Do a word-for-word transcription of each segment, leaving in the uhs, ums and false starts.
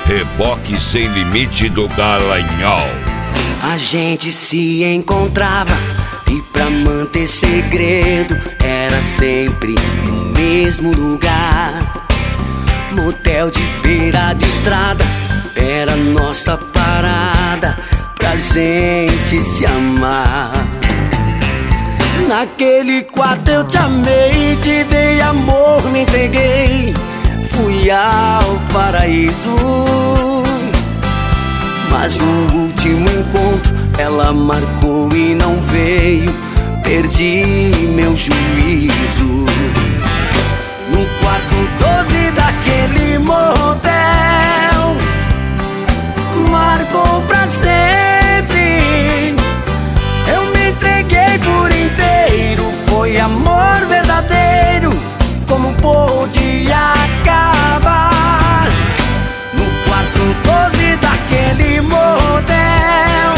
Reboque Sem Limite do Dallagnol. A gente se encontrava e pra manter segredo era sempre no mesmo lugar. Motel de beira de estrada era nossa parada pra gente se amar. Naquele quarto eu te amei, te dei amor, me entreguei, fui ao paraíso. Mas no último encontro ela marcou e não veio, perdi meu juízo. No quarto doze daquele motel, marcou pra sempre. Eu me entreguei por inteiro, foi amor verdadeiro. Como pôde acabar? No quarto doze daquele motel,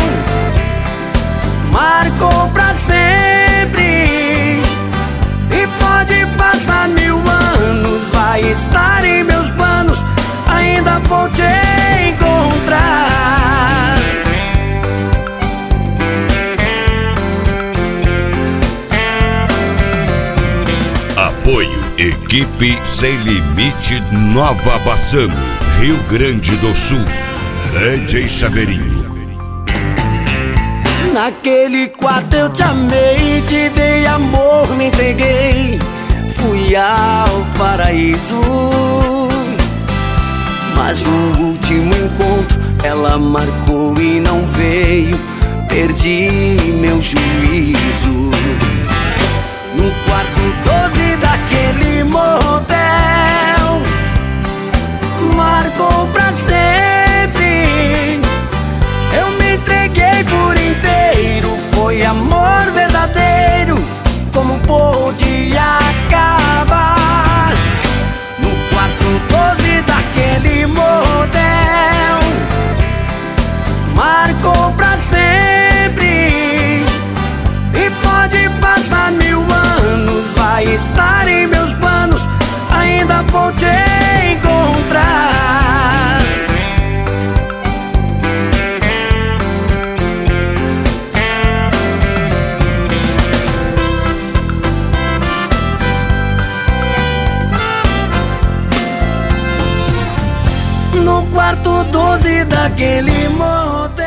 marcou pra sempre. E pode passar mil anos, vai estar em meus planos, ainda vou te encontrar. Apoio Equipe Sem Limite Nova Bassano, Rio Grande do Sul. D J Chaveirinho. Naquele quarto eu te amei, te dei amor, me entreguei, fui ao paraíso. Mas no último encontro ela marcou e não veio, perdi meu juízo. No quarto doze daquele motel, marcou pra sempre. Eu me entreguei por inteiro, foi amor verdadeiro. Como pôde acabar? No quarto doze daquele motel, marcou pra sempre. E pode passar mil anos, vai estar em meus planos, ainda vou te encontrar. No quarto doze daquele motel.